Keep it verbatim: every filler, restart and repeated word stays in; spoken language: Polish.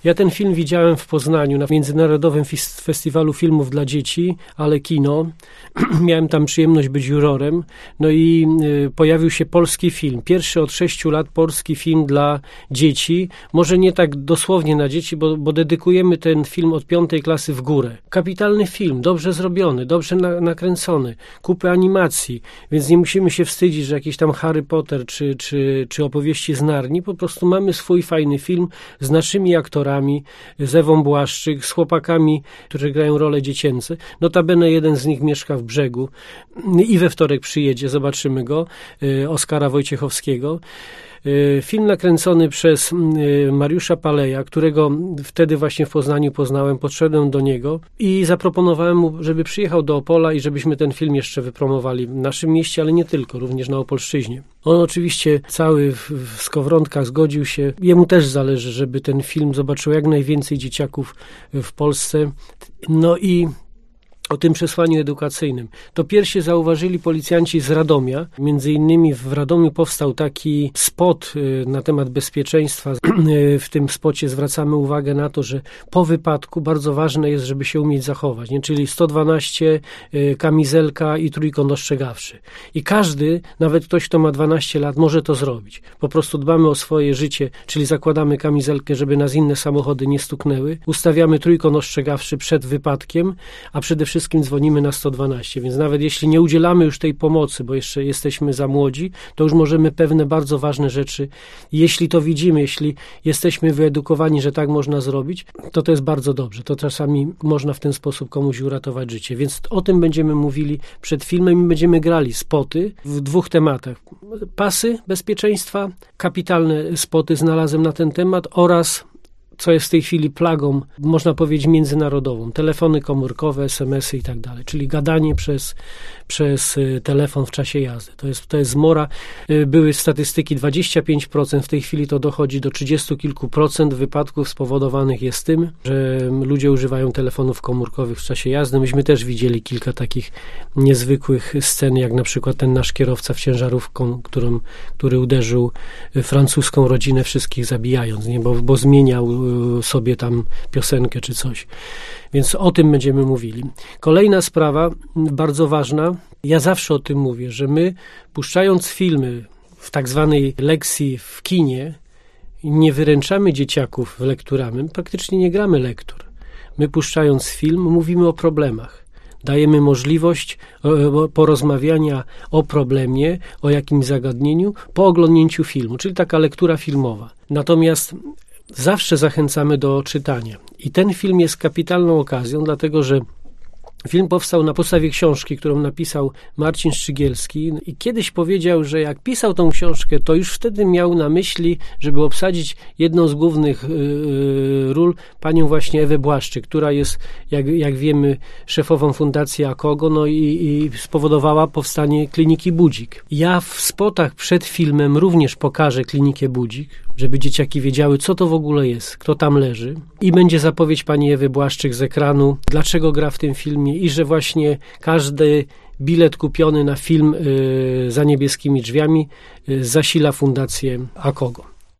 Ja ten film widziałem w Poznaniu na Międzynarodowym Festiwalu Filmów dla Dzieci, ale kino. Miałem tam przyjemność być jurorem. No i y, pojawił się polski film. Pierwszy od sześciu lat polski film dla dzieci. Może nie tak dosłownie na dzieci, bo, bo dedykujemy ten film od piątej klasy w górę. Kapitalny film, dobrze zrobiony, dobrze na, nakręcony, kupę animacji, więc nie musimy się wstydzić, że jakiś tam Harry Potter czy, czy, czy opowieści z Narni. Po prostu mamy swój fajny film z naszymi aktorami, z Ewą Błaszczyk, z chłopakami, którzy grają role dziecięce. Notabene jeden z nich mieszka w Brzegu i we wtorek przyjedzie, zobaczymy go, Oskara Wojciechowskiego. Film nakręcony przez Mariusza Paleja, którego wtedy właśnie w Poznaniu poznałem, podszedłem do niego i zaproponowałem mu, żeby przyjechał do Opola i żebyśmy ten film jeszcze wypromowali w naszym mieście, ale nie tylko, również na Opolszczyźnie. On oczywiście cały w, w skowronkach zgodził się. Jemu też zależy, żeby ten film zobaczyło jak najwięcej dzieciaków w Polsce. No i o tym przesłaniu edukacyjnym. To pierwsi zauważyli policjanci z Radomia. Między innymi w Radomiu powstał taki spot na temat bezpieczeństwa. W tym spocie zwracamy uwagę na to, że po wypadku bardzo ważne jest, żeby się umieć zachować. Nie? Czyli sto dwanaście, kamizelka i trójkąt ostrzegawczy. I każdy, nawet ktoś, kto ma dwanaście lat, może to zrobić. Po prostu dbamy o swoje życie, czyli zakładamy kamizelkę, żeby nas inne samochody nie stuknęły. Ustawiamy trójkąt ostrzegawczy przed wypadkiem, a przede wszystkim wszystkim dzwonimy na sto dwanaście, więc nawet jeśli nie udzielamy już tej pomocy, bo jeszcze jesteśmy za młodzi, to już możemy pewne bardzo ważne rzeczy, jeśli to widzimy, jeśli jesteśmy wyedukowani, że tak można zrobić, to to jest bardzo dobrze. To czasami można w ten sposób komuś uratować życie. Więc o tym będziemy mówili przed filmem i będziemy grali spoty w dwóch tematach. Pasy bezpieczeństwa, kapitalne spoty znalazłem na ten temat oraz co jest w tej chwili plagą, można powiedzieć, międzynarodową. Telefony komórkowe, es em esy i tak dalej. Czyli gadanie przez, przez telefon w czasie jazdy. To jest, to jest zmora. Były statystyki dwadzieścia pięć procent, w tej chwili to dochodzi do trzydziestu kilku procent wypadków spowodowanych jest tym, że ludzie używają telefonów komórkowych w czasie jazdy. Myśmy też widzieli kilka takich niezwykłych scen, jak na przykład ten nasz kierowca w ciężarówką, którą, który uderzył francuską rodzinę, wszystkich zabijając, nie? Bo, bo zmieniał sobie tam piosenkę czy coś. Więc o tym będziemy mówili. Kolejna sprawa, bardzo ważna, ja zawsze o tym mówię, że my puszczając filmy w tak zwanej lekcji w kinie nie wyręczamy dzieciaków lekturami, praktycznie nie gramy lektur. My puszczając film mówimy o problemach. Dajemy możliwość porozmawiania o problemie, o jakimś zagadnieniu po oglądnięciu filmu, czyli taka lektura filmowa. Natomiast zawsze zachęcamy do czytania. I ten film jest kapitalną okazją, dlatego że film powstał na podstawie książki, którą napisał Marcin Szczygielski i kiedyś powiedział, że jak pisał tą książkę, to już wtedy miał na myśli, żeby obsadzić jedną z głównych yy, ról panią właśnie Ewę Błaszczyk, która jest, jak, jak wiemy, szefową Fundacji Akogo, no i, i spowodowała powstanie Kliniki Budzik. Ja w spotach przed filmem również pokażę Klinikę Budzik, żeby dzieciaki wiedziały, co to w ogóle jest, kto tam leży. I będzie zapowiedź pani Ewy Błaszczyk z ekranu, dlaczego gra w tym filmie i że właśnie każdy bilet kupiony na film y, Za niebieskimi drzwiami y, zasila Fundację Akogo.